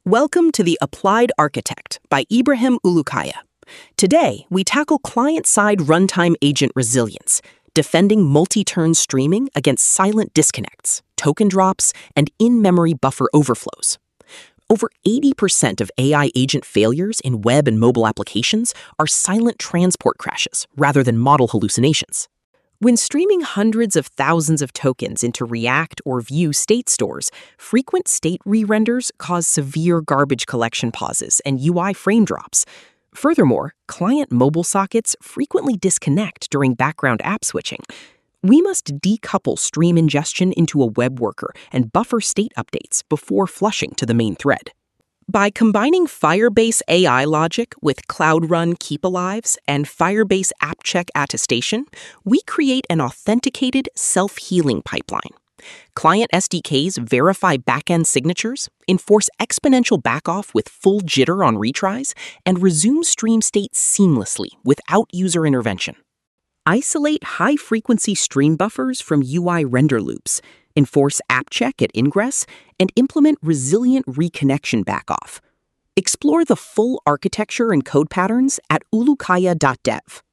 Welcome to The Applied Architect by Ibrahim Ulukaya. Today, we tackle client-side runtime agent resilience, defending multi-turn streaming against silent disconnects, token drops, and in-memory buffer overflows. Over 80% of AI agent failures in web and mobile applications are silent transport crashes rather than model hallucinations. When streaming hundreds of thousands of tokens into React or Vue state stores, frequent state re-renders cause severe garbage collection pauses and UI frame drops. Furthermore, client mobile sockets frequently disconnect during background app switching. We must decouple stream ingestion into a web worker and buffer state updates before flushing to the main thread. By combining Firebase AI logic with Cloud Run Keep Alives and Firebase AppCheck attestation, we create an authenticated self-healing pipeline. Client SDKs verify backend signatures, enforce exponential backoff with full jitter on retries, and resume stream state seamlessly without user intervention. Isolate high-frequency stream buffers from UI render loops, enforce AppCheck at ingress, and implement resilient reconnection backoff. Explore the full architecture and code patterns at ulukaya.dev.